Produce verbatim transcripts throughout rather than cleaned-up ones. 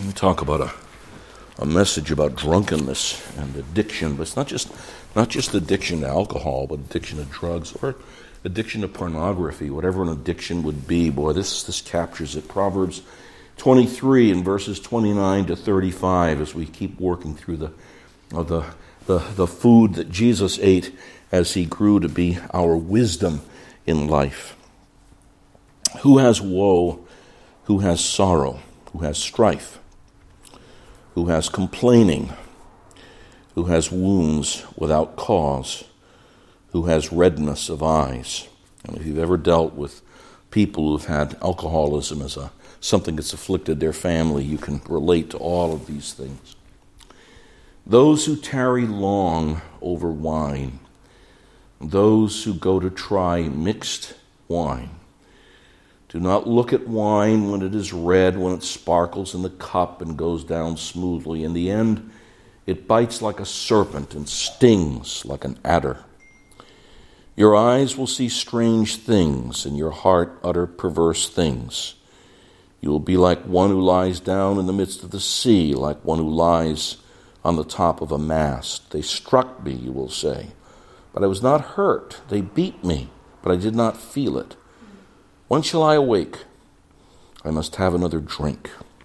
We talk about a, a message about drunkenness and addiction, but it's not just not just addiction to alcohol, but addiction to drugs or addiction to pornography, whatever an addiction would be. Boy, this this captures it. Proverbs twenty-three and verses twenty-nine to thirty-five, as we keep working through the uh, the, the the food that Jesus ate as he grew to be our wisdom in life. Who has woe? Who has sorrow? Who has strife? Who has complaining? Who has wounds without cause? Who has redness of eyes? And if you've ever dealt with people who've had alcoholism as a something that's afflicted their family, you can relate to all of these things. Those who tarry long over wine, those who go to try mixed wine. Do not look at wine when it is red, when it sparkles in the cup and goes down smoothly. In the end, it bites like a serpent and stings like an adder. Your eyes will see strange things, and your heart utter perverse things. You will be like one who lies down in the midst of the sea, like one who lies on the top of a mast. They struck me, you will say, but I was not hurt. They beat me, but I did not feel it. When shall I awake? I must have another drink.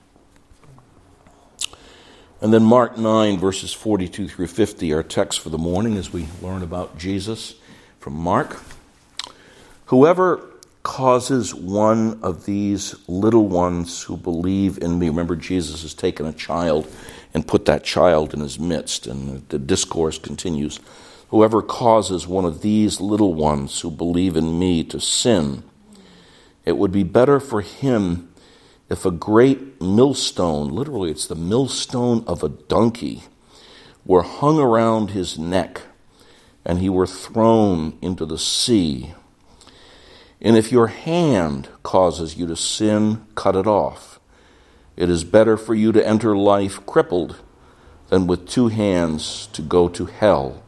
And then Mark nine, verses forty-two through fifty, our text for the morning as we learn about Jesus from Mark. Whoever causes one of these little ones who believe in me. Remember, Jesus has taken a child and put that child in his midst, and the discourse continues. Whoever causes one of these little ones who believe in me to sin, it would be better for him if a great millstone, literally it's the millstone of a donkey, were hung around his neck and he were thrown into the sea. And if your hand causes you to sin, cut it off. It is better for you to enter life crippled than with two hands to go to hell,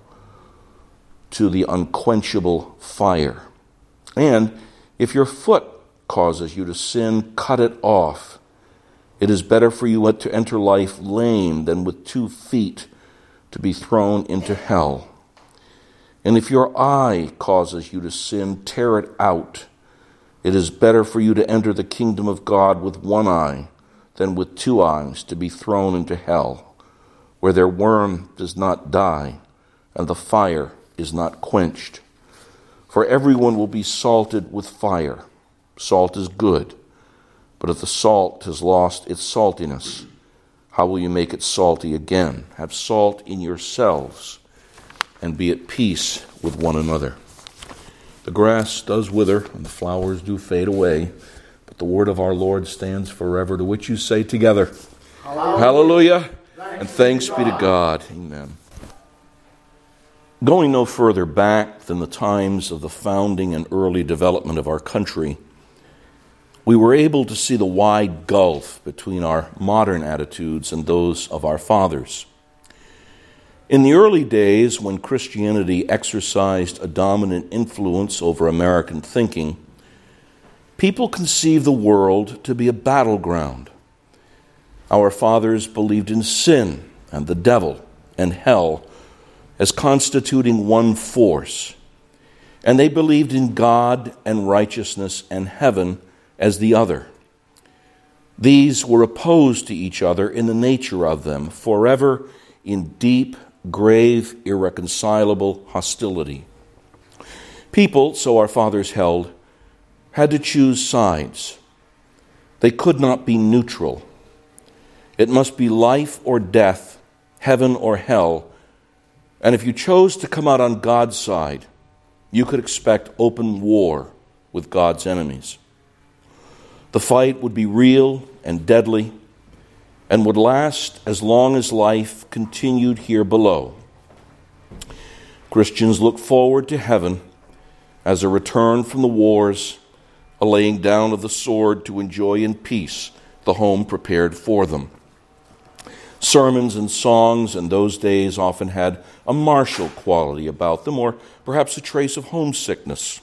to the unquenchable fire. And if your foot causes you to sin, cut it off. It is better for you to enter life lame than with two feet to be thrown into hell. And if your eye causes you to sin, tear it out. It is better for you to enter the kingdom of God with one eye than with two eyes to be thrown into hell, where their worm does not die and the fire is not quenched. For everyone will be salted with fire. Salt is good, but if the salt has lost its saltiness, how will you make it salty again? Have salt in yourselves and be at peace with one another. The grass does wither and the flowers do fade away, but the word of our Lord stands forever, to which you say together, Hallelujah, Hallelujah. And thanks be to God. Amen. Going no further back than the times of the founding and early development of our country, we were able to see the wide gulf between our modern attitudes and those of our fathers. In the early days, when Christianity exercised a dominant influence over American thinking, people conceived the world to be a battleground. Our fathers believed in sin and the devil and hell as constituting one force, and they believed in God and righteousness and heaven as the other. These were opposed to each other in the nature of them, forever in deep, grave, irreconcilable hostility. People, so our fathers held, had to choose sides. They could not be neutral. It must be life or death, heaven or hell, and if you chose to come out on God's side, you could expect open war with God's enemies. The fight would be real and deadly and would last as long as life continued here below. Christians look forward to heaven as a return from the wars, a laying down of the sword to enjoy in peace the home prepared for them. Sermons and songs in those days often had a martial quality about them, or perhaps a trace of homesickness.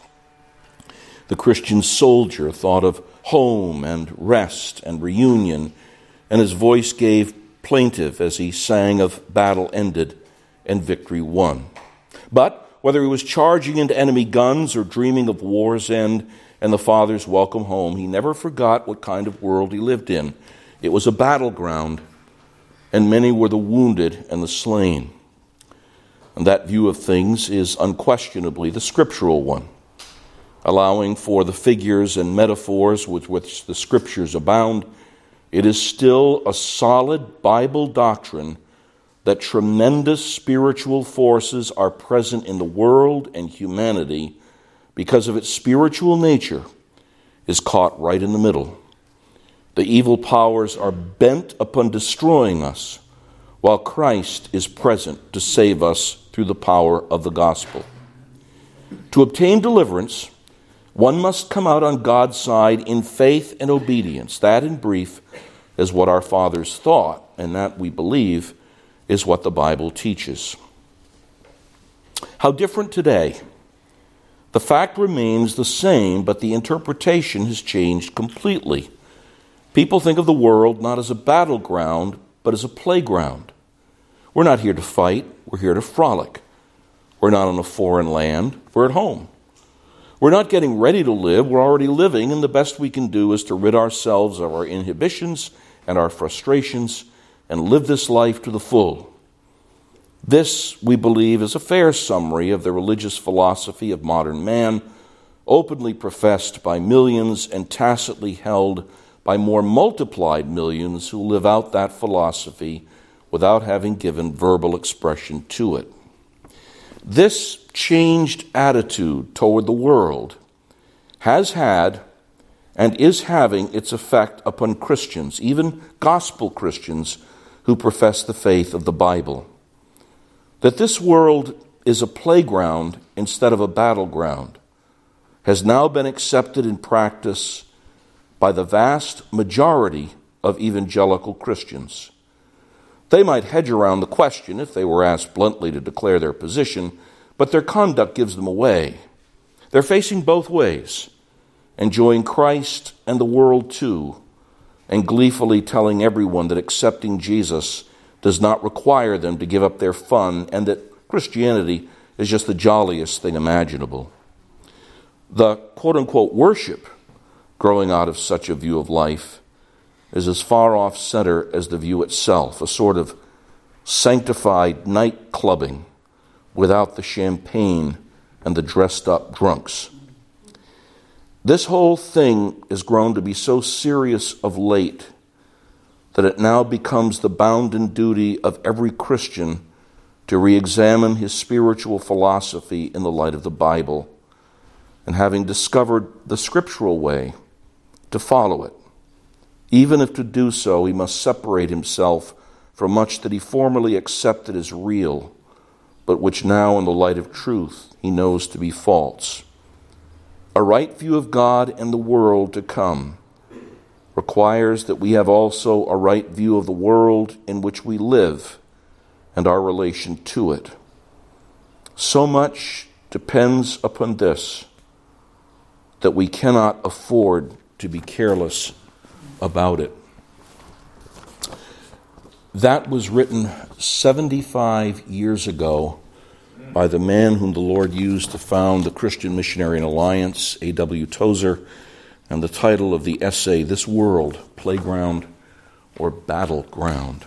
The Christian soldier thought of home and rest and reunion and his voice gave plaintive as he sang of battle ended and victory won. But whether he was charging into enemy guns or dreaming of war's end and the Father's welcome home, he never forgot what kind of world he lived in. It was a battleground, and many were the wounded and the slain. And that view of things is unquestionably the scriptural one, allowing for the figures and metaphors with which the scriptures abound. It is still a solid Bible doctrine that tremendous spiritual forces are present in the world and humanity because of its spiritual nature is caught right in the middle. The evil powers are bent upon destroying us, while Christ is present to save us through the power of the gospel. To obtain deliverance, one must come out on God's side in faith and obedience. That, in brief, is what our fathers thought, and that, we believe, is what the Bible teaches. How different today? The fact remains the same, but the interpretation has changed completely. People think of the world not as a battleground, but as a playground. We're not here to fight, we're here to frolic. We're not in a foreign land, we're at home. We're not getting ready to live, we're already living, and the best we can do is to rid ourselves of our inhibitions and our frustrations and live this life to the full. This, we believe, is a fair summary of the religious philosophy of modern man, openly professed by millions and tacitly held by more multiplied millions who live out that philosophy without having given verbal expression to it. This changed attitude toward the world has had and is having its effect upon Christians, even gospel Christians who profess the faith of the Bible. That this world is a playground instead of a battleground has now been accepted in practice by the vast majority of evangelical Christians. They might hedge around the question if they were asked bluntly to declare their position, but their conduct gives them away. They're facing both ways, enjoying Christ and the world too, and gleefully telling everyone that accepting Jesus does not require them to give up their fun and that Christianity is just the jolliest thing imaginable. The quote-unquote worship growing out of such a view of life is as far off center as the view itself, a sort of sanctified night clubbing without the champagne and the dressed-up drunks. This whole thing has grown to be so serious of late that it now becomes the bounden duty of every Christian to re-examine his spiritual philosophy in the light of the Bible, and having discovered the scriptural way, to follow it. Even if to do so he must separate himself from much that he formerly accepted as real, but which now in the light of truth he knows to be false. A right view of God and the world to come requires that we have also a right view of the world in which we live and our relation to it. So much depends upon this that we cannot afford to be careless about it. That was written seventy-five years ago by the man whom the Lord used to found the Christian Missionary Alliance, A W Tozer, and the title of the essay, This World, Playground or Battleground.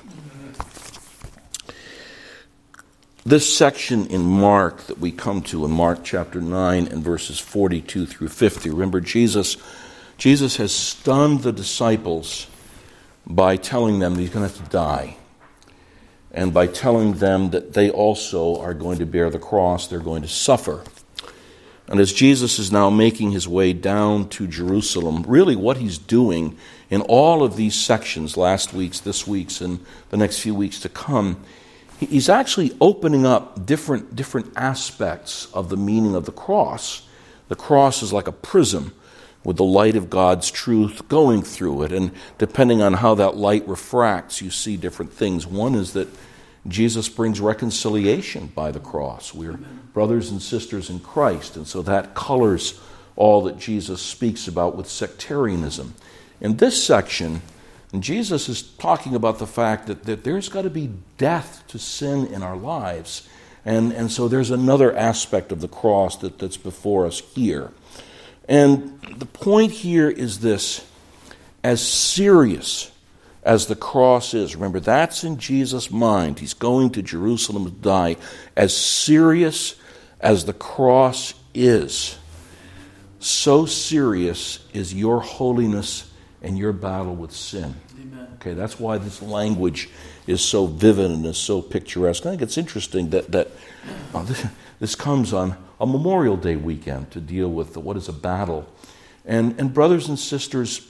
This section in Mark that we come to in Mark chapter nine and verses forty-two through fifty, remember Jesus, Jesus has stunned the disciples by telling them that he's going to have to die. And by telling them that they also are going to bear the cross, they're going to suffer. And as Jesus is now making his way down to Jerusalem, really what he's doing in all of these sections, last week's, this week's, and the next few weeks to come, he's actually opening up different, different aspects of the meaning of the cross. The cross is like a prism with the light of God's truth going through it. And depending on how that light refracts, you see different things. One is that Jesus brings reconciliation by the cross. We're brothers and sisters in Christ, and so that colors all that Jesus speaks about with sectarianism. In this section, And Jesus is talking about the fact that, that there's got to be death to sin in our lives. And, and so there's another aspect of the cross that, that's before us here. And the point here is this: as serious as the cross is, remember that's in Jesus' mind. He's going to Jerusalem to die. As serious as the cross is, so serious is your holiness and your battle with sin. Amen. Okay, that's why this language is so vivid and is so picturesque. I think it's interesting that that uh, this, this comes on a Memorial Day weekend to deal with the, what is a battle. And, and brothers and sisters,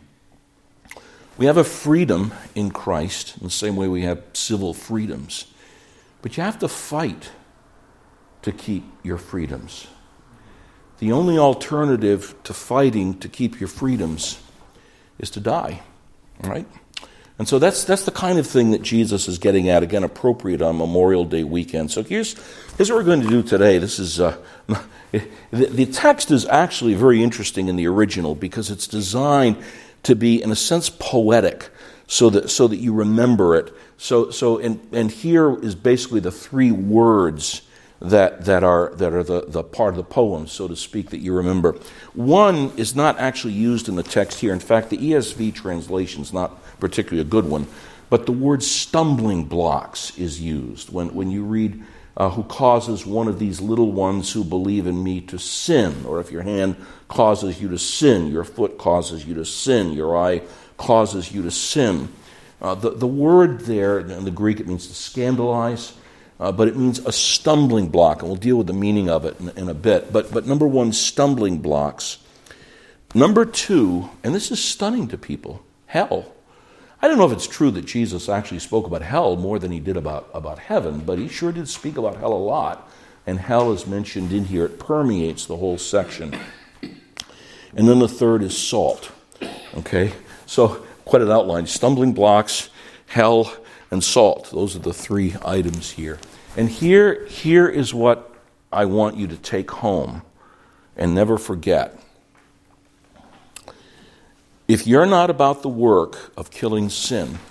we have a freedom in Christ in the same way we have civil freedoms. But you have to fight to keep your freedoms. The only alternative to fighting to keep your freedoms is to die, right? And so that's that's the kind of thing that Jesus is getting at, again, appropriate on Memorial Day weekend. So here's, here's what we're going to do today. This is uh, the, the text is actually very interesting in the original because it's designed to be, in a sense, poetic, so that so that you remember it. So so and and here is basically the three words that that are that are the, the part of the poem, so to speak, that you remember. One is not actually used in the text here. In fact, the E S V translation is not particularly a good one, but the word stumbling blocks is used when, when you read uh, who causes one of these little ones who believe in me to sin, or if your hand causes you to sin, your foot causes you to sin, your eye causes you to sin. Uh, the, the word there, in the Greek, it means to scandalize, Uh, but it means a stumbling block, and we'll deal with the meaning of it in, in a bit. But, but number one, stumbling blocks. Number two, and this is stunning to people, hell. I don't know if it's true that Jesus actually spoke about hell more than he did about, about heaven, but he sure did speak about hell a lot. And hell is mentioned in here. It permeates the whole section. And then the third is salt. Okay? So, quite an outline. Stumbling blocks, hell, and salt. Those are the three items here. And here, here is what I want you to take home and never forget. If you're not about the work of killing sin,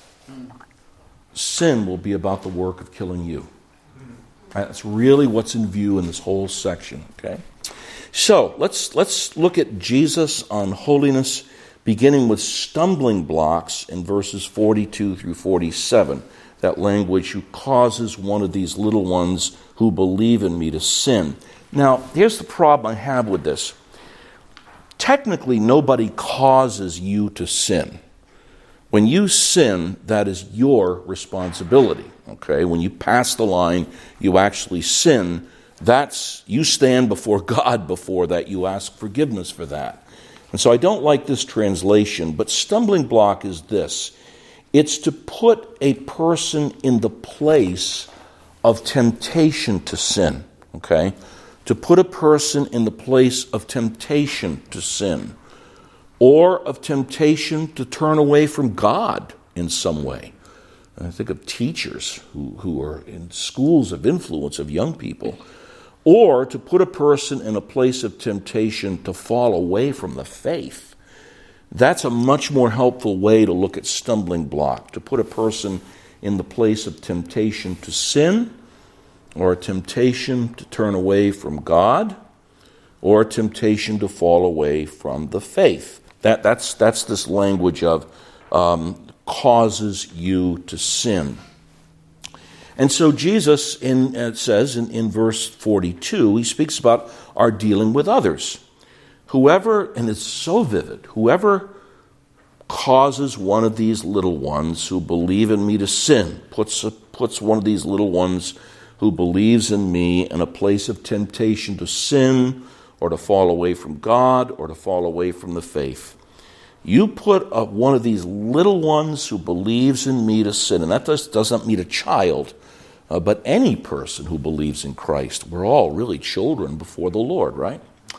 sin will be about the work of killing you. That's really what's in view in this whole section. Okay? So let's let's look at Jesus on holiness, beginning with stumbling blocks in verses forty-two through forty-seven. That language, who causes one of these little ones who believe in me to sin. Now, here's the problem I have with this. Technically, nobody causes you to sin. When you sin, that is your responsibility. Okay? When you pass the line, you actually sin. That's, you stand before God before that. You ask forgiveness for that. And so I don't like this translation, but stumbling block is this. It's to put a person in the place of temptation to sin, okay? To put a person in the place of temptation to sin, or of temptation to turn away from God in some way. And I think of teachers who, who are in schools of influence of young people, or to put a person in a place of temptation to fall away from the faith. That's a much more helpful way to look at stumbling block, to put a person in the place of temptation to sin, or a temptation to turn away from God, or a temptation to fall away from the faith. That, that's, that's this language of um, causes you to sin. And so Jesus, in, it says in, in verse forty-two, he speaks about our dealing with others. Whoever, and it's so vivid, whoever causes one of these little ones who believe in me to sin, puts, a, puts one of these little ones who believes in me in a place of temptation to sin, or to fall away from God, or to fall away from the faith. You put a, one of these little ones who believes in me to sin, and that does, doesn't mean a child, uh, but any person who believes in Christ. We're all really children before the Lord, right?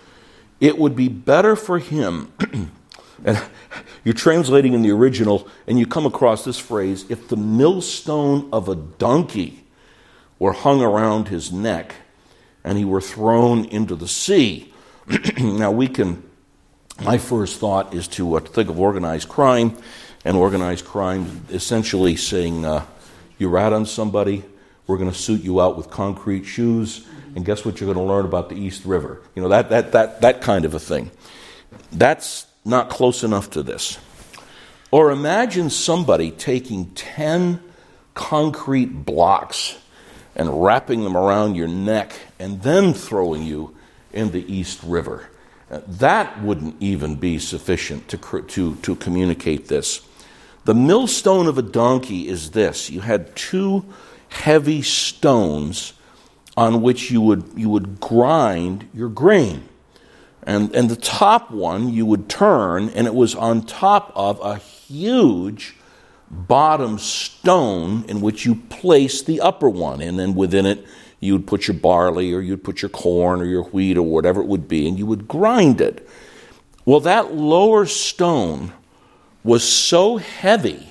It would be better for him, and you're translating in the original, and you come across this phrase, if the millstone of a donkey were hung around his neck, and he were thrown into the sea. Now we can, my first thought is to uh, think of organized crime, and organized crime, essentially saying, uh, you rat on somebody, we're going to suit you out with concrete shoes, and guess what you're going to learn about the East River? You know, that that that that kind of a thing. That's not close enough to this. Or imagine somebody taking ten concrete blocks and wrapping them around your neck and then throwing you in the East River. Uh, that wouldn't even be sufficient to, to, to communicate this. The millstone of a donkey is this. You had two heavy stones on which you would you would grind your grain. And, and the top one you would turn, and it was on top of a huge bottom stone in which you place the upper one. And then within it, you would put your barley, or you'd put your corn or your wheat or whatever it would be, and you would grind it. Well, that lower stone was so heavy,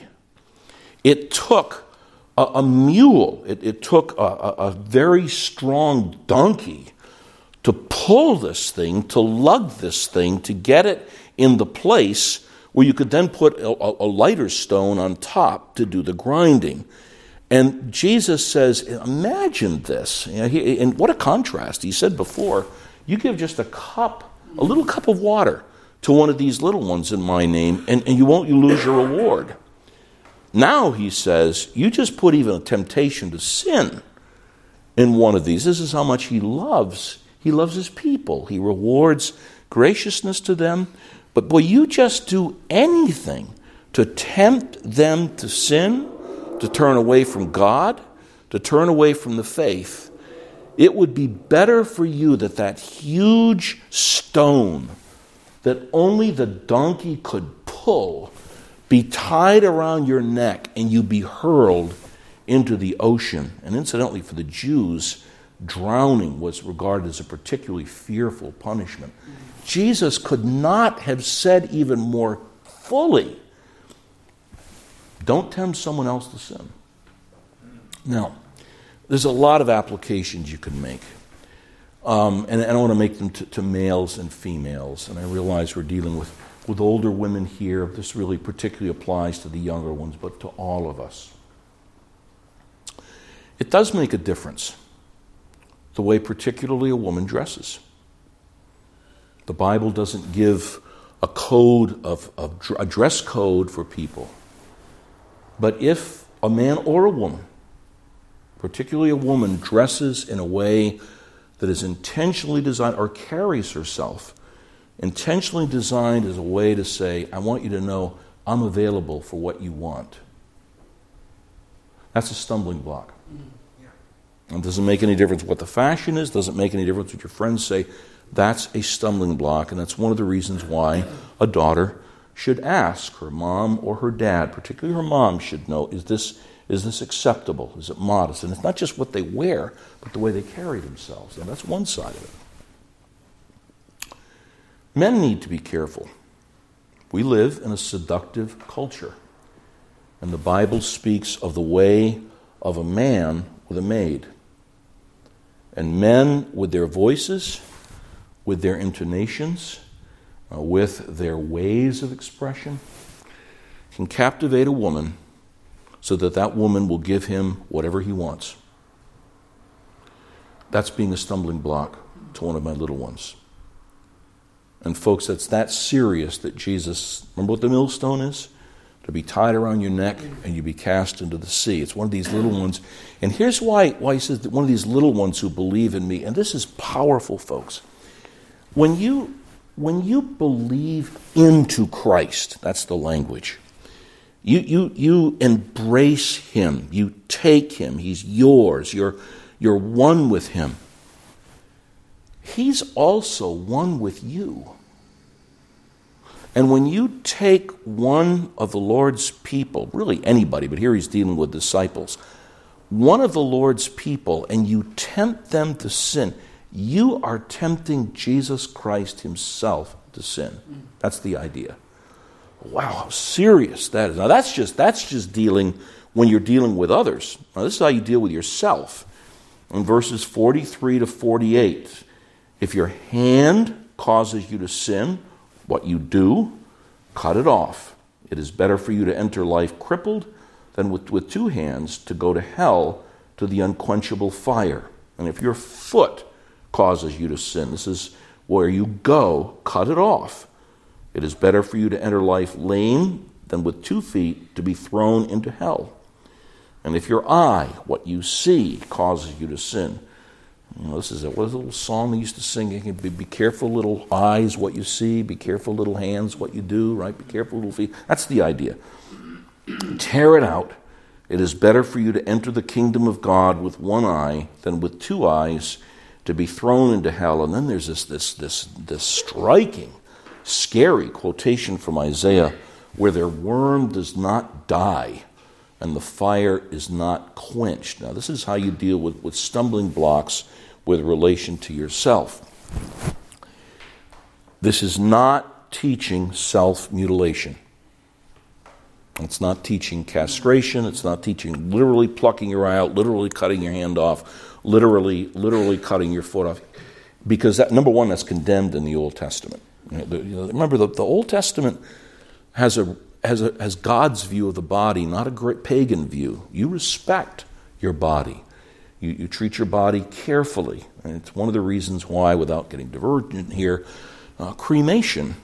it took a, a mule, it, it took a, a, a very strong donkey to pull this thing, to lug this thing, to get it in the place where you could then put a, a lighter stone on top to do the grinding. And Jesus says, imagine this. You know, he, and what a contrast. He said before, you give just a cup, a little cup of water to one of these little ones in my name, and, and you won't you lose your reward. Now, he says, you just put even a temptation to sin in one of these. This is how much he loves. He loves his people. He rewards graciousness to them. But boy, you just do anything to tempt them to sin, to turn away from God, to turn away from the faith. It would be better for you that that huge stone that only the donkey could pull be tied around your neck and you be hurled into the ocean. And incidentally, for the Jews, drowning was regarded as a particularly fearful punishment. Jesus could not have said even more fully, don't tempt someone else to sin. Now, there's a lot of applications you can make. Um, and, and I want to make them to, to males and females. And I realize we're dealing with, with older women here. This really particularly applies to the younger ones, but to all of us. It does make a difference, the way particularly a woman dresses. The Bible doesn't give a code of, of a dress code for people. But if a man or a woman, particularly a woman, dresses in a way that is intentionally designed, or carries herself intentionally designed as a way to say, I want you to know I'm available for what you want, that's a stumbling block. It doesn't make any difference what the fashion is, doesn't make any difference what your friends say. That's a stumbling block, and that's one of the reasons why a daughter should ask her mom or her dad, particularly her mom should know, is this is this acceptable? Is it modest? And it's not just what they wear, but the way they carry themselves. And that's one side of it. Men need to be careful. We live in a seductive culture, and the Bible speaks of the way of a man with a maid. And men, with their voices, with their intonations, uh, with their ways of expression, can captivate a woman so that that woman will give him whatever he wants. That's being a stumbling block to one of my little ones. And folks, that's that serious that Jesus, remember what the millstone is? To be tied around your neck and you be cast into the sea. It's one of these little ones. And here's why, why he says that one of these little ones who believe in me. And this is powerful, folks. When you, when you believe into Christ, that's the language. You, you, you embrace him. You take him. He's yours. You're, you're one with him. He's also one with you. And when you take one of the Lord's people, really anybody, but here he's dealing with disciples, one of the Lord's people, and you tempt them to sin, you are tempting Jesus Christ himself to sin. That's the idea. Wow, how serious that is. Now that's just that's just dealing when you're dealing with others. Now this is how you deal with yourself. In verses forty-three to forty-eight, if your hand causes you to sin, what you do, cut it off. It is better for you to enter life crippled than with, with two hands to go to hell, to the unquenchable fire. And if your foot causes you to sin, this is where you go, cut it off. It is better for you to enter life lame than with two feet to be thrown into hell. And if your eye, what you see, causes you to sin, you know, this is a, what is a little song they used to sing? Be, be careful, little eyes, what you see. Be careful, little hands, what you do. Right? Be careful, little feet. That's the idea. Tear it out. It is better for you to enter the kingdom of God with one eye than with two eyes to be thrown into hell. And then there's this this this this striking, scary quotation from Isaiah, where their worm does not die and the fire is not quenched. Now, this is how you deal with, with stumbling blocks with relation to yourself. This is not teaching self-mutilation. It's not teaching castration. It's not teaching literally plucking your eye out, literally cutting your hand off, literally, literally cutting your foot off. Because that, number one, that's condemned in the Old Testament. You know, the, you know, remember, the, the Old Testament has a has a has God's view of the body, not a great pagan view. You respect your body. You, you treat your body carefully. And it's one of the reasons why, without getting divergent here, uh, cremation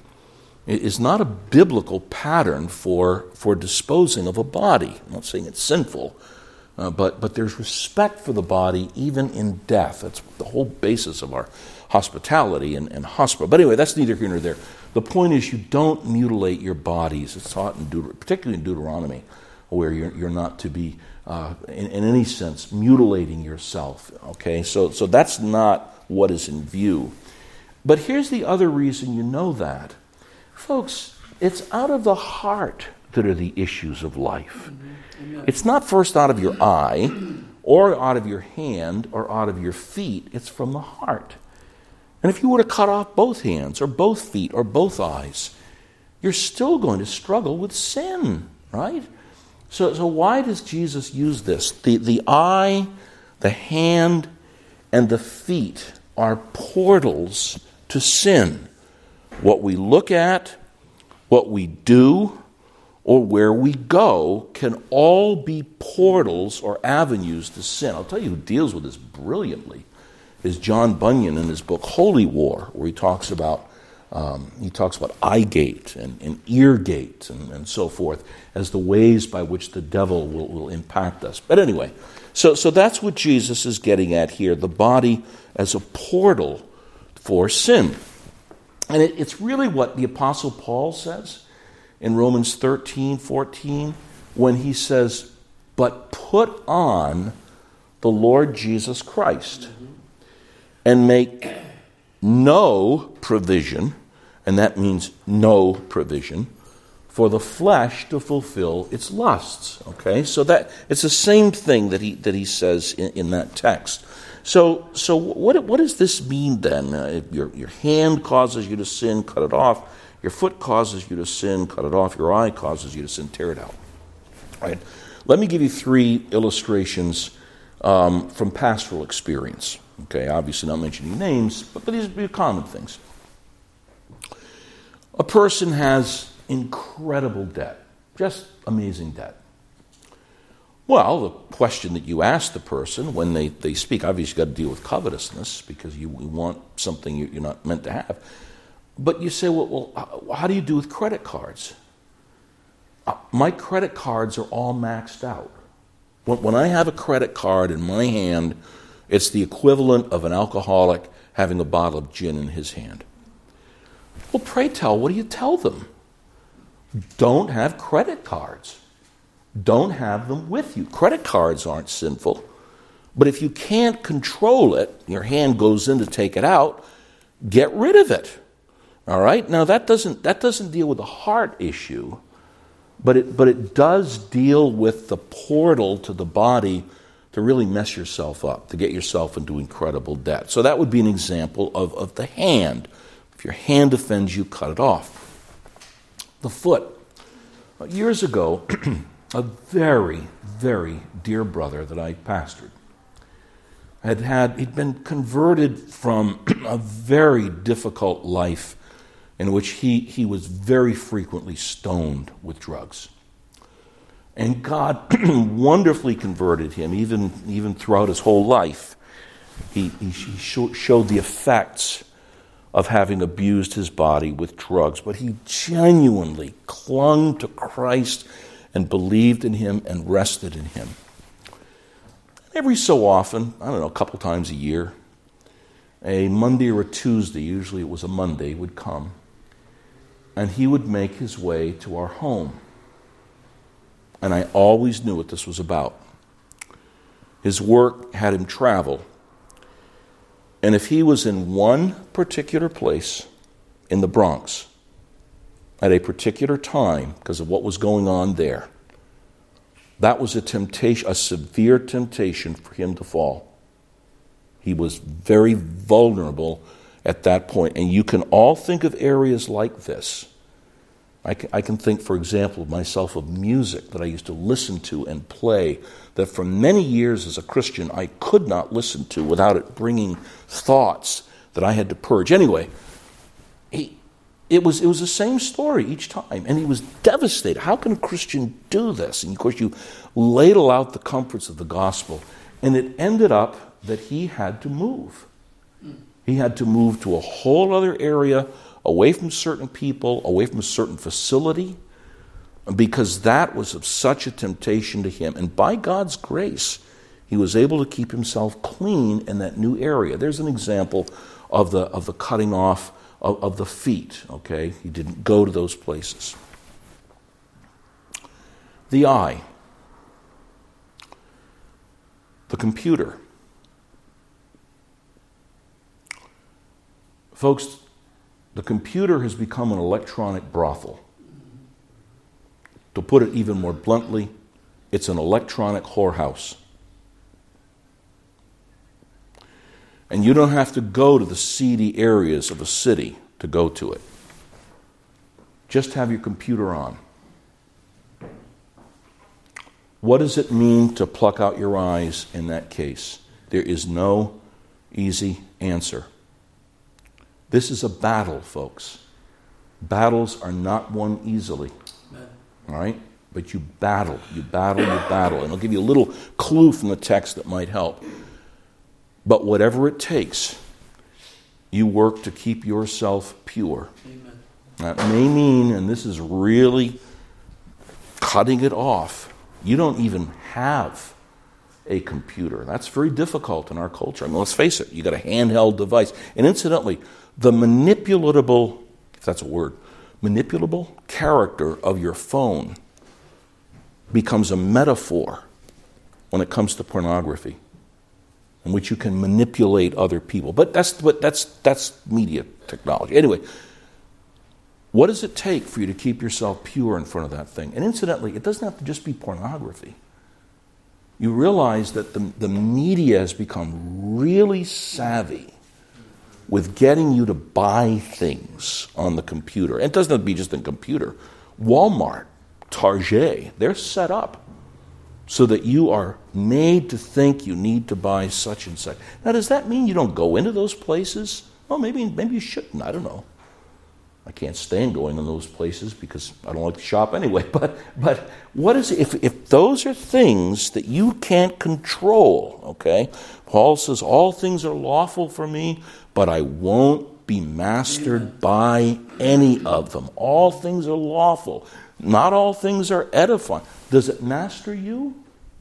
is not a biblical pattern for, for disposing of a body. I'm not saying it's sinful, uh, but, but there's respect for the body even in death. That's the whole basis of our hospitality and, and hospital. But anyway, that's neither here nor there. The point is, you don't mutilate your bodies. It's taught in Deut- particularly in Deuteronomy, where you're, you're not to be, uh, in, in any sense, mutilating yourself. Okay, so so that's not what is in view. But here's the other reason you know that. Folks, it's out of the heart that are the issues of life. Mm-hmm. It's not first out of your eye, or out of your hand, or out of your feet. It's from the heart. And if you were to cut off both hands, or both feet, or both eyes, you're still going to struggle with sin, right? So, so why does Jesus use this? The, the eye, the hand, and the feet are portals to sin. What we look at, what we do, or where we go can all be portals or avenues to sin. I'll tell you who deals with this brilliantly is John Bunyan in his book Holy War, where he talks about um, he talks about eye gate and, and ear gate and, and so forth as the ways by which the devil will, will impact us. But anyway, so so that's what Jesus is getting at here: the body as a portal for sin. And it, it's really what the Apostle Paul says in Romans thirteen, fourteen, when he says, "But put on the Lord Jesus Christ, and make no provision," and that means no provision, "for the flesh to fulfill its lusts." Okay, so that it's the same thing that he that he says in, in that text. So, so what what does this mean then? Uh, if your your hand causes you to sin, cut it off. Your foot causes you to sin, cut it off. Your eye causes you to sin, tear it out. All right. Let me give you three illustrations um, from pastoral experience. Okay, obviously not mentioning names, but, but these would be common things. A person has incredible debt, just amazing debt. Well, the question that you ask the person when they, they speak, obviously you've got to deal with covetousness because you, you want something you, you're not meant to have. But you say, well, well, how do you do with credit cards? Uh, my credit cards are all maxed out. When, when I have a credit card in my hand, it's the equivalent of an alcoholic having a bottle of gin in his hand. Well, pray tell, what do you tell them? Don't have credit cards. Don't have them with you. Credit cards aren't sinful, but if you can't control it, your hand goes in to take it out, get rid of it. All right? Now that doesn't that doesn't deal with a heart issue, but it but it does deal with the portal to the body to really mess yourself up, to get yourself into incredible debt. So that would be an example of, of the hand. If your hand offends you, cut it off. The foot. Years ago, a very, very dear brother that I pastored had had, he'd been converted from a very difficult life in which he, he was very frequently stoned with drugs. And God wonderfully converted him, even, even throughout his whole life. He, he showed the effects of having abused his body with drugs, but he genuinely clung to Christ and believed in him and rested in him. Every so often, I don't know, a couple times a year, a Monday or a Tuesday, usually it was a Monday, would come, and he would make his way to our home. And I always knew what this was about. His work had him travel. And if he was in one particular place in the Bronx at a particular time because of what was going on there, that was a temptation, a severe temptation for him to fall. He was very vulnerable at that point. And you can all think of areas like this. I can, I can think, for example, myself of music that I used to listen to and play that for many years as a Christian I could not listen to without it bringing thoughts that I had to purge. Anyway, he, it was it was the same story each time, and he was devastated. How can a Christian do this? And of course you ladle out the comforts of the gospel, and it ended up that he had to move. He had to move to a whole other area, away from certain people, away from a certain facility, because that was of such a temptation to him. And by God's grace, he was able to keep himself clean in that new area. There's an example of the of the cutting off of, of the feet, okay? He didn't go to those places. The eye. The computer. Folks, the computer has become an electronic brothel. To put it even more bluntly, it's an electronic whorehouse. And you don't have to go to the seedy areas of a city to go to it. Just have your computer on. What does it mean to pluck out your eyes in that case? There is no easy answer. This is a battle, folks. Battles are not won easily. All right? But you battle, you battle, you battle. And I'll give you a little clue from the text that might help. But whatever it takes, you work to keep yourself pure. Amen. That may mean, and this is really cutting it off, you don't even have a computer. That's very difficult in our culture. I mean, let's face it, you got a handheld device. And incidentally, the manipulatable, if that's a word, manipulable character of your phone becomes a metaphor when it comes to pornography, in which you can manipulate other people. But that's but that's that's media technology. Anyway, what does it take for you to keep yourself pure in front of that thing? And incidentally, it doesn't have to just be pornography. You realize that the, the media has become really savvy with getting you to buy things on the computer. And it doesn't have to be just a computer. Walmart, Target, they're set up so that you are made to think you need to buy such and such. Now, does that mean you don't go into those places? Well, maybe maybe you shouldn't. I don't know. I can't stand going in those places because I don't like to shop anyway. But but what is it? If, if those are things that you can't control, okay? Paul says, all things are lawful for me, but I won't be mastered by any of them. All things are lawful. Not all things are edifying. Does it master you?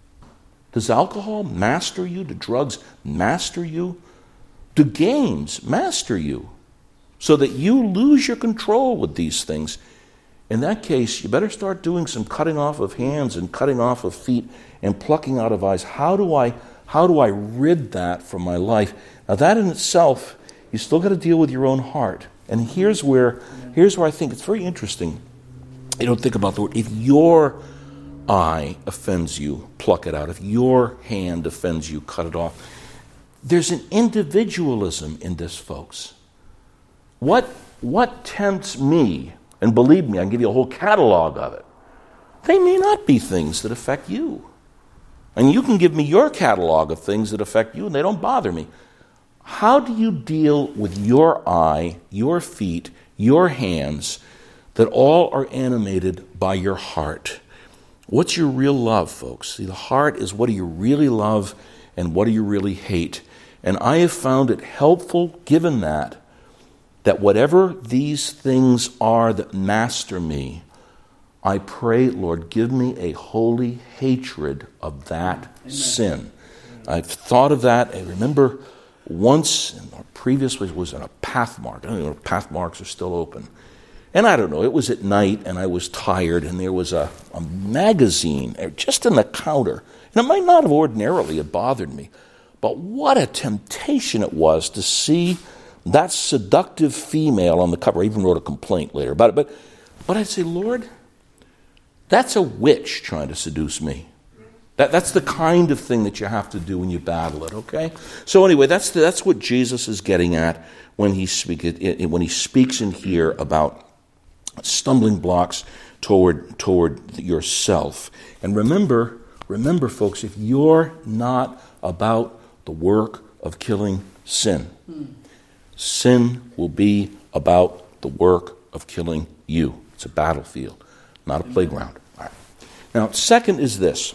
Does alcohol master you? Do drugs master you? Do games master you? So that you lose your control with these things. In that case, you better start doing some cutting off of hands and cutting off of feet and plucking out of eyes. How do I, how do I rid that from my life? Now that in itself, you still got to deal with your own heart. And here's where, here's where I think it's very interesting. You don't think about the word. If your eye offends you, pluck it out. If your hand offends you, cut it off. There's an individualism in this, folks. What what tempts me, and believe me, I can give you a whole catalog of it, they may not be things that affect you. And you can give me your catalog of things that affect you, and they don't bother me. How do you deal with your eye, your feet, your hands, that all are animated by your heart. What's your real love, folks? See, the heart is what do you really love and what do you really hate? And I have found it helpful, given that, that whatever these things are that master me, I pray, Lord, give me a holy hatred of that Amen. Sin. I've thought of that. I remember once, in our previous was, was in a Pathmark. I don't know if Pathmarks are still open. And I don't know, it was at night and I was tired and there was a, a magazine just in the counter. And it might not have ordinarily have bothered me, but what a temptation it was to see that seductive female on the cover. I even wrote a complaint later about it. But, but I'd say, Lord, that's a witch trying to seduce me. That, that's the kind of thing that you have to do when you battle it, okay? So anyway, that's the, that's what Jesus is getting at when he, speak, when he speaks in here about stumbling blocks toward toward yourself. And remember, remember, folks, if you're not about the work of killing sin, hmm. sin will be about the work of killing you. It's a battlefield, not a playground. All right. Now, second is this.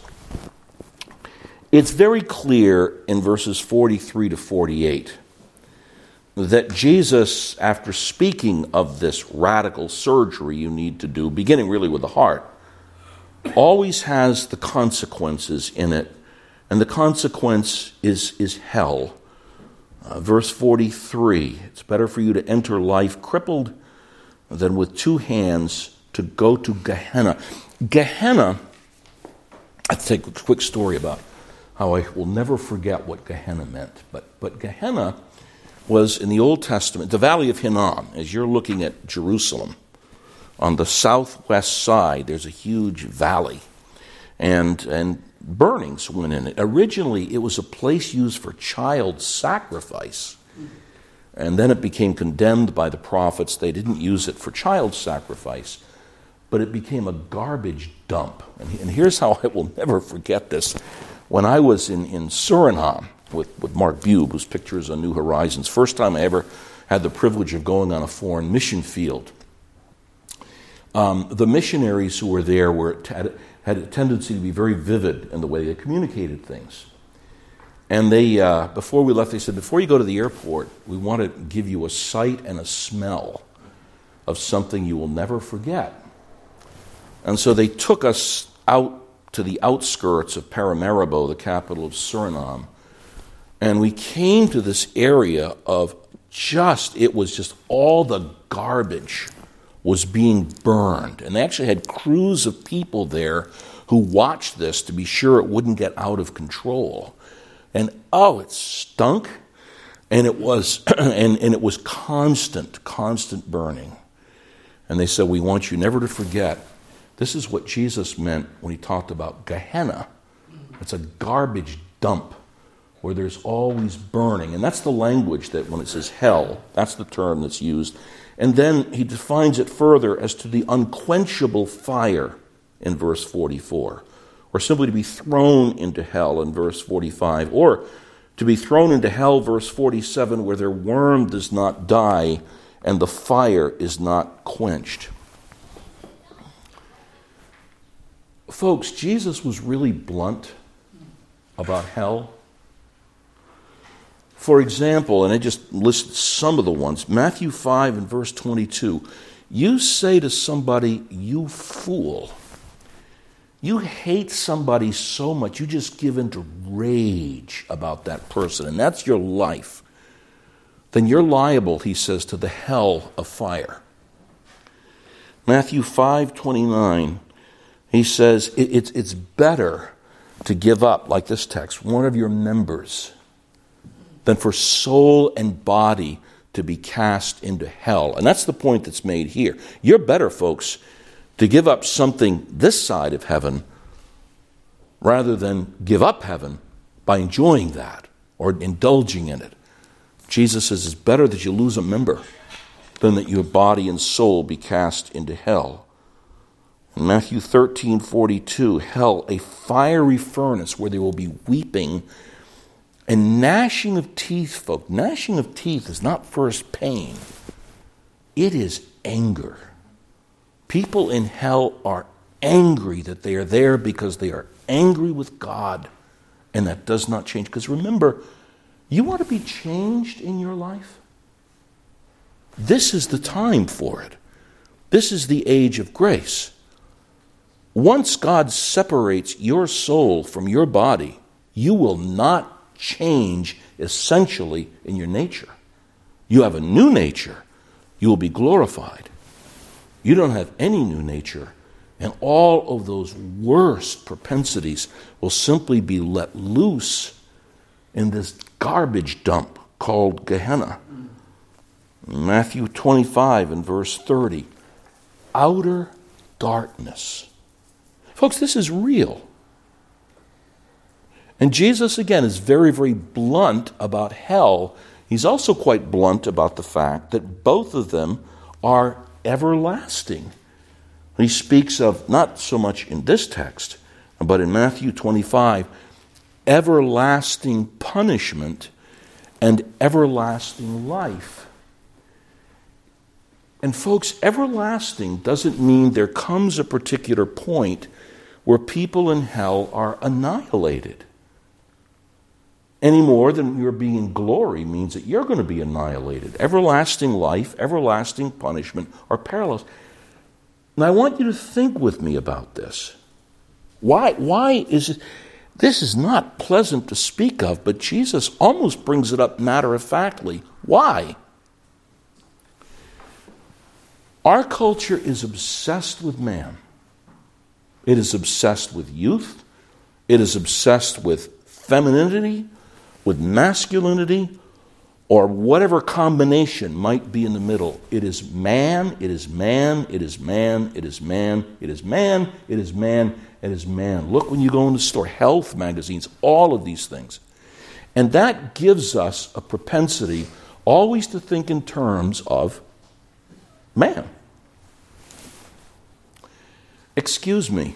It's very clear in verses forty-three to forty-eight that Jesus, after speaking of this radical surgery you need to do, beginning really with the heart, always has the consequences in it, and the consequence is, is hell. Uh, verse forty-three, it's better for you to enter life crippled than with two hands to go to Gehenna. Gehenna, I'll take a quick story about how I will never forget what Gehenna meant, but, but Gehenna was in the Old Testament, the Valley of Hinnom. As you're looking at Jerusalem, on the southwest side, there's a huge valley, and and burnings went in it. Originally, it was a place used for child sacrifice, and then it became condemned by the prophets. They didn't use it for child sacrifice, but it became a garbage dump. And, and here's how I will never forget this. When I was in, in Suriname, With, with Mark Bube, whose picture is on New Horizons. First time I ever had the privilege of going on a foreign mission field. Um, the missionaries who were there were had, had a tendency to be very vivid in the way they communicated things. And they, uh, before we left, they said, before you go to the airport, we want to give you a sight and a smell of something you will never forget. And so they took us out to the outskirts of Paramaribo, the capital of Suriname. And we came to this area of just, it was just all the garbage was being burned. And they actually had crews of people there who watched this to be sure it wouldn't get out of control. And oh, it stunk. And it was and, and it was constant, constant burning. And they said, we want you never to forget, this is what Jesus meant when he talked about Gehenna. It's a garbage dump where there's always burning. And that's the language that when it says hell, that's the term that's used. And then he defines it further as to the unquenchable fire in verse forty-four, or simply to be thrown into hell in verse forty-five, or to be thrown into hell, verse forty-seven, where their worm does not die and the fire is not quenched. Folks, Jesus was really blunt about hell. For example, and I just listed some of the ones, Matthew five and verse twenty-two, you say to somebody, you fool. You hate somebody so much, you just give into rage about that person, and that's your life. Then you're liable, he says, to the hell of fire. Matthew five twenty-nine, he says, it, it's, it's better to give up, like this text, one of your members, than for soul and body to be cast into hell. And that's the point that's made here. You're better, folks, to give up something this side of heaven rather than give up heaven by enjoying that or indulging in it. Jesus says it's better that you lose a member than that your body and soul be cast into hell. In Matthew thirteen forty-two, hell, a fiery furnace where there will be weeping and gnashing of teeth, folk. Gnashing of teeth is not first pain. It is anger. People in hell are angry that they are there because they are angry with God. And that does not change. Because remember, you want to be changed in your life? This is the time for it. This is the age of grace. Once God separates your soul from your body, you will not change essentially in your nature. You have a new nature. You will be glorified. You don't have any new nature. And all of those worst propensities will simply be let loose in this garbage dump called Gehenna. Matthew twenty-five and verse thirty. Outer darkness. Folks, this is real. And Jesus, again, is very, very blunt about hell. He's also quite blunt about the fact that both of them are everlasting. He speaks of, not so much in this text, but in Matthew twenty-five, everlasting punishment and everlasting life. And folks, everlasting doesn't mean there comes a particular point where people in hell are annihilated. Any more than your being in glory means that you're going to be annihilated. Everlasting life, everlasting punishment are parallels. And I want you to think with me about this. Why, why is it, this is not pleasant to speak of, but Jesus almost brings it up matter-of-factly. Why? Our culture is obsessed with man. It is obsessed with youth. It is obsessed with femininity, with masculinity, or whatever combination might be in the middle. It is man, it is man, it is man, it is man, it is man, it is man, it is man. Look when you go in the store, health magazines, all of these things. And that gives us a propensity always to think in terms of man. Excuse me.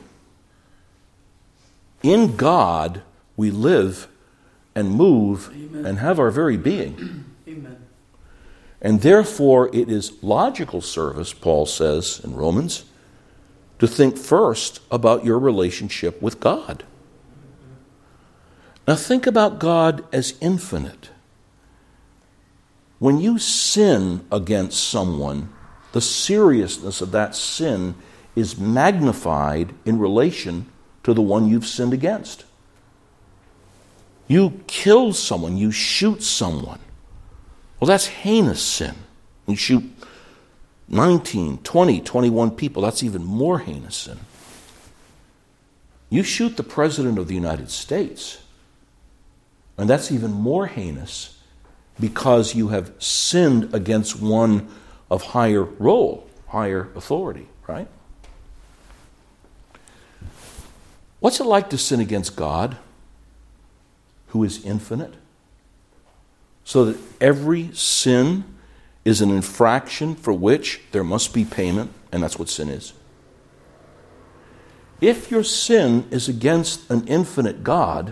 In God, we live and move Amen. And have our very being. Amen. And therefore, it is logical service, Paul says in Romans, to think first about your relationship with God. Now think about God as infinite. When you sin against someone, the seriousness of that sin is magnified in relation to the one you've sinned against. You kill someone, you shoot someone. Well, that's heinous sin. You shoot nineteen, twenty, twenty-one people, that's even more heinous sin. You shoot the President of the United States, and that's even more heinous because you have sinned against one of higher role, higher authority, right? What's it like to sin against God, who is infinite? So that every sin is an infraction for which there must be payment, and that's what sin is. If your sin is against an infinite God,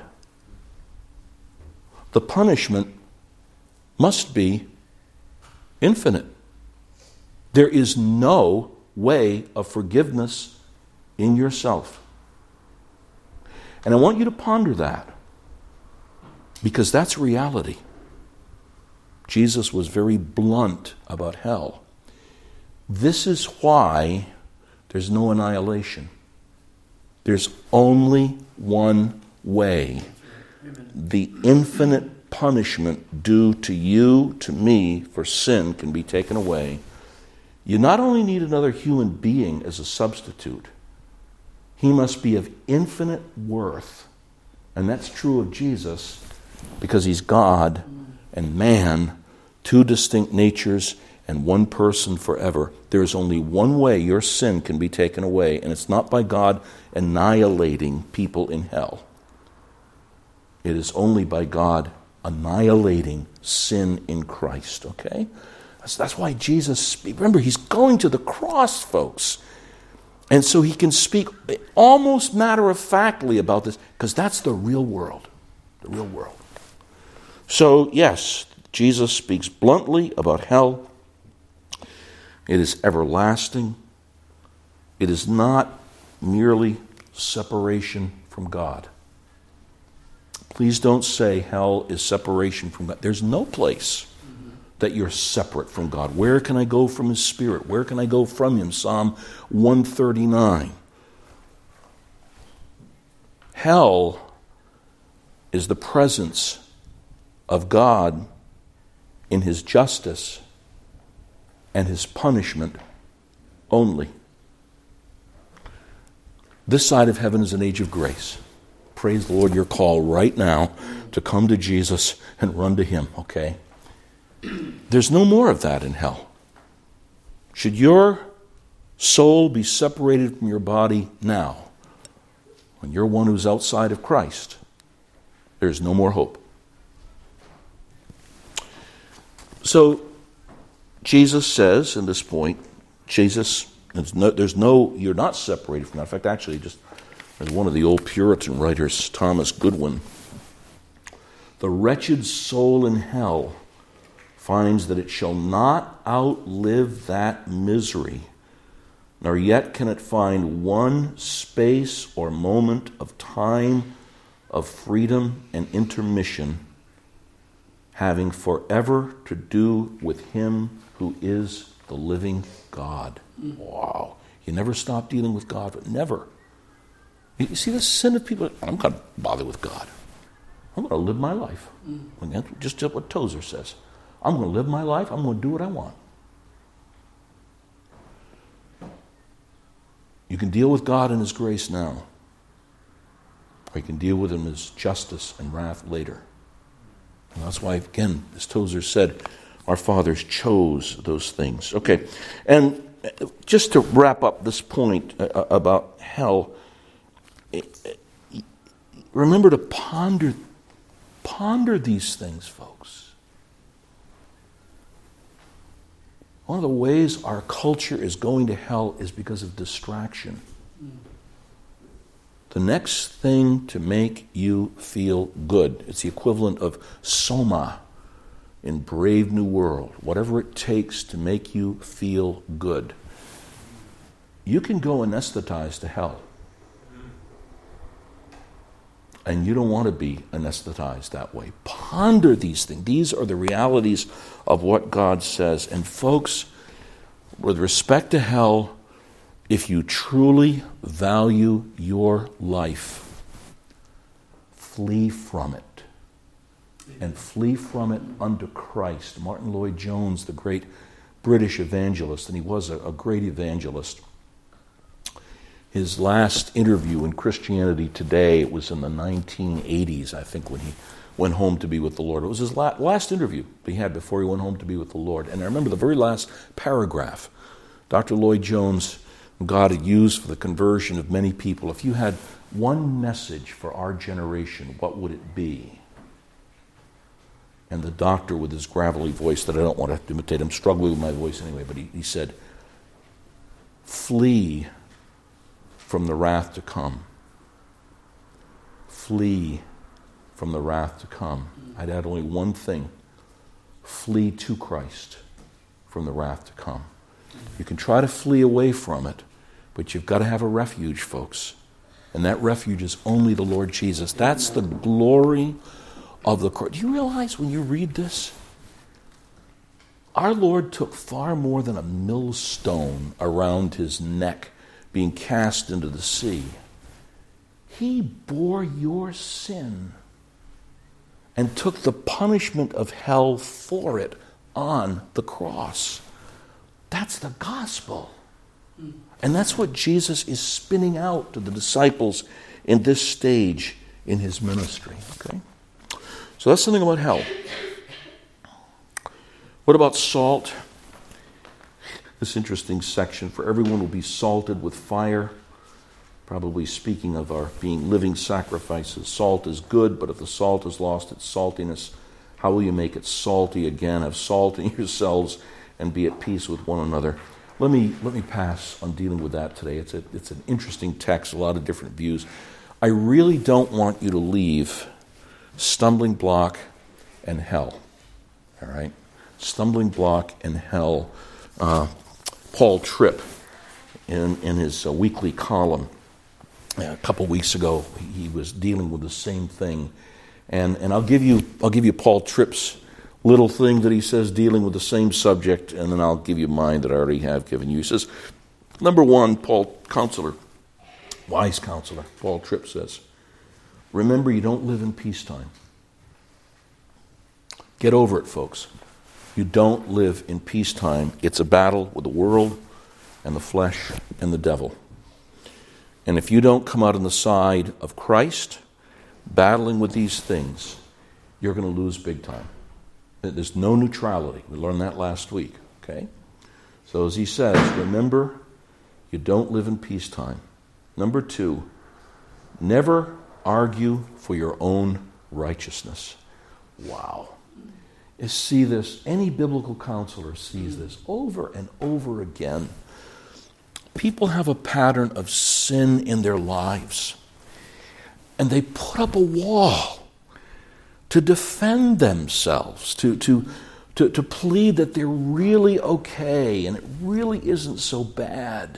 the punishment must be infinite. There is no way of forgiveness in yourself. And I want you to ponder that, because that's reality. Jesus was very blunt about hell. This is why there's no annihilation. There's only one way. Amen. The infinite punishment due to you, to me, for sin can be taken away. You not only need another human being as a substitute, he must be of infinite worth. And that's true of Jesus because he's God and man, two distinct natures and one person forever. There is only one way your sin can be taken away, and it's not by God annihilating people in hell. It is only by God annihilating sin in Christ, okay? That's, that's why Jesus, remember, he's going to the cross, folks. And so he can speak almost matter-of-factly about this, because that's the real world. The real world. So, yes, Jesus speaks bluntly about hell. It is everlasting. It is not merely separation from God. Please don't say hell is separation from God. There's no place that you're separate from God. Where can I go from His Spirit? Where can I go from Him? Psalm one thirty-nine. Hell is the presence of God in His justice and His punishment only. This side of heaven is an age of grace. Praise the Lord, your call right now to come to Jesus and run to Him, okay? There's no more of that in hell. Should your soul be separated from your body now, when you're one who's outside of Christ, there's no more hope. So, Jesus says in this point, Jesus, there's no, there's no you're not separated from that. In fact, actually, just as one of the old Puritan writers, Thomas Goodwin, the wretched soul in hell finds that it shall not outlive that misery, nor yet can it find one space or moment of time of freedom and intermission, having forever to do with Him who is the living God. Mm. Wow. You never stop dealing with God, but never. You see the sin of people? I'm not going to bother with God. I'm going to live my life. Mm. Just what Tozer says. I'm going to live my life. I'm going to do what I want. You can deal with God in His grace now, or you can deal with Him as justice and wrath later. And that's why, again, as Tozer said, our fathers chose those things. Okay, and just to wrap up this point about hell, remember to ponder, ponder these things, folks. One of the ways our culture is going to hell is because of distraction. The next thing to make you feel good, it's the equivalent of soma in Brave New World, whatever it takes to make you feel good. You can go anesthetized to hell. And you don't want to be anesthetized that way. Ponder these things. These are the realities of what God says. And folks, with respect to hell, if you truly value your life, flee from it. And flee from it unto Christ. Martin Lloyd-Jones, the great British evangelist, and he was a, a great evangelist, his last interview in Christianity Today, it was in the nineteen eighties, I think, when he went home to be with the Lord. It was his la- last interview he had before he went home to be with the Lord. And I remember the very last paragraph. Doctor Lloyd-Jones, God had used for the conversion of many people. If you had one message for our generation, what would it be? And the doctor, with his gravelly voice that I don't want to imitate, I'm struggling with my voice anyway, but he, he said, flee from the wrath to come. Flee from the wrath to come. I'd add only one thing. Flee to Christ from the wrath to come. You can try to flee away from it, but you've got to have a refuge, folks. And that refuge is only the Lord Jesus. That's the glory of the cross. Do you realize when you read this, our Lord took far more than a millstone around His neck being cast into the sea. He bore your sin and took the punishment of hell for it on the cross. That's the gospel. And that's what Jesus is spinning out to the disciples in this stage in His ministry. Okay? So that's something about hell. What about salt? This interesting section, for everyone will be salted with fire. Probably speaking of our being living sacrifices. Salt is good, but if the salt has lost its saltiness, how will you make it salty again? Have salt in yourselves and be at peace with one another. Let me let me pass on dealing with that today. It's a, it's an interesting text, a lot of different views. I really don't want you to leave stumbling block and hell. All right? Stumbling block and hell. Uh, Paul Tripp in, in his uh, weekly column. A couple weeks ago, he was dealing with the same thing. And and I'll give you I'll give you Paul Tripp's little thing that he says dealing with the same subject, and then I'll give you mine that I already have given you. He says, number one, Paul, counselor, wise counselor, Paul Tripp says, remember you don't live in peacetime. Get over it, folks. You don't live in peacetime. It's a battle with the world and the flesh and the devil. And if you don't come out on the side of Christ, battling with these things, you're going to lose big time. There's no neutrality. We learned that last week, okay? So as he says, remember, you don't live in peacetime. Number two, never argue for your own righteousness. Wow. You see this, any biblical counselor sees this over and over again. People have a pattern of sin in their lives, and they put up a wall to defend themselves, to, to, to, to plead that they're really okay and it really isn't so bad.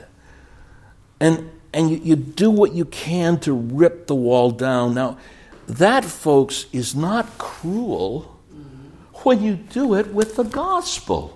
And, and you, you do what you can to rip the wall down. Now, that, folks, is not cruel when you do it with the gospel.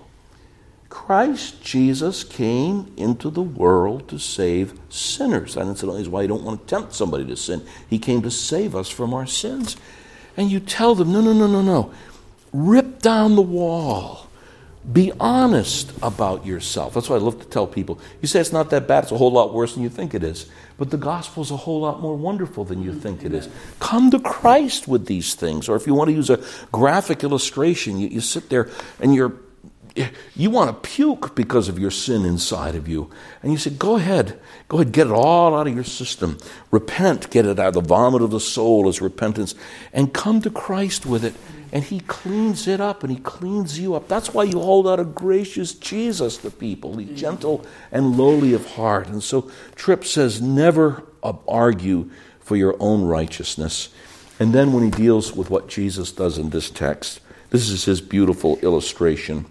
Christ Jesus came into the world to save sinners. That incidentally is why you don't want to tempt somebody to sin. He came to save us from our sins. And you tell them, no, no, no, no, no. Rip down the wall. Be honest about yourself. That's what I love to tell people. You say it's not that bad. It's a whole lot worse than you think it is. But the gospel is a whole lot more wonderful than you think it is. Come to Christ with these things. Or if you want to use a graphic illustration, you, you sit there and you're You want to puke because of your sin inside of you. And you say, go ahead. Go ahead, get it all out of your system. Repent, get it out. The vomit of the soul is repentance. And come to Christ with it. And he cleans it up and he cleans you up. That's why you hold out a gracious Jesus to people. He's gentle and lowly of heart. And so Tripp says, never argue for your own righteousness. And then when he deals with what Jesus does in this text, this is his beautiful illustration.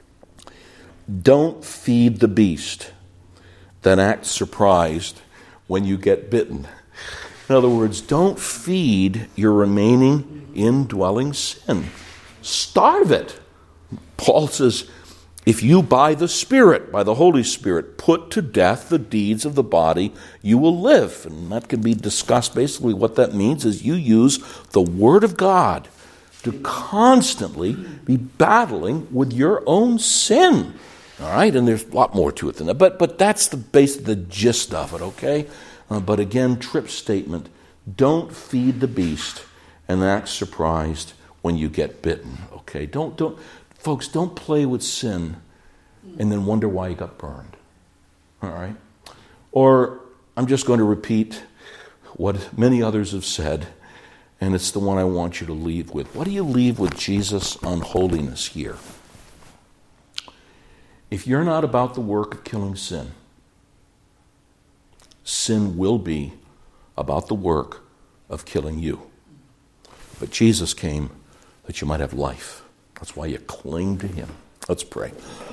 Don't feed the beast, then act surprised when you get bitten. In other words, don't feed your remaining indwelling sin. Starve it. Paul says, if you by the Spirit, by the Holy Spirit, put to death the deeds of the body, you will live. And that can be discussed. Basically what that means is you use the Word of God to constantly be battling with your own sin. All right, and there's a lot more to it than that, but but that's the base, the gist of it. Okay, uh, but again, Tripp's statement: don't feed the beast and act surprised when you get bitten. Okay, don't don't, folks, don't play with sin and then wonder why you got burned. All right, or I'm just going to repeat what many others have said, and it's the one I want you to leave with. What do you leave with Jesus on holiness here? If you're not about the work of killing sin, sin will be about the work of killing you. But Jesus came that you might have life. That's why you cling to him. Let's pray.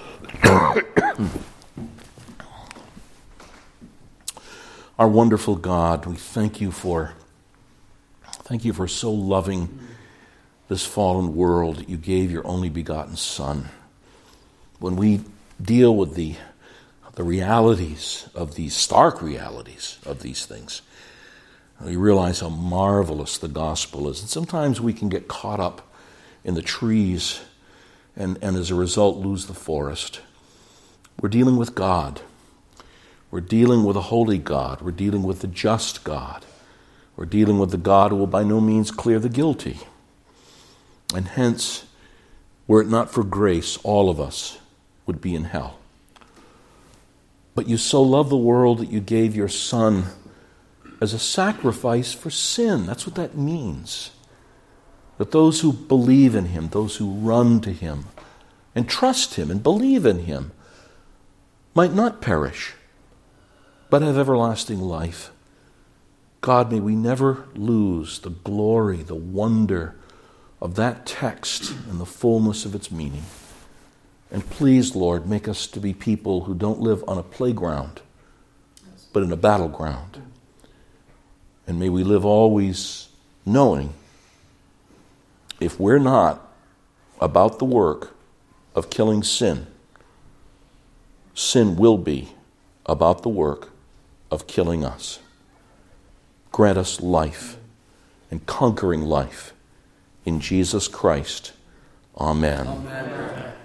Our wonderful God, we thank you for thank you for so loving this fallen world that you gave your only begotten Son. When we deal with the the realities of these stark realities of these things, we realize how marvelous the gospel is. And sometimes we can get caught up in the trees and, and as a result lose the forest. We're dealing with God. We're dealing with a holy God. We're dealing with the just God. We're dealing with the God who will by no means clear the guilty. And hence, were it not for grace, all of us would be in hell. But you so loved the world that you gave your Son as a sacrifice for sin. That's what that means. That those who believe in him, those who run to him and trust him and believe in him might not perish, but have everlasting life. God, may we never lose the glory, the wonder of that text and the fullness of its meaning. And please, Lord, make us to be people who don't live on a playground, but in a battleground. And may we live always knowing if we're not about the work of killing sin, sin will be about the work of killing us. Grant us life and conquering life in Jesus Christ. Amen. Amen.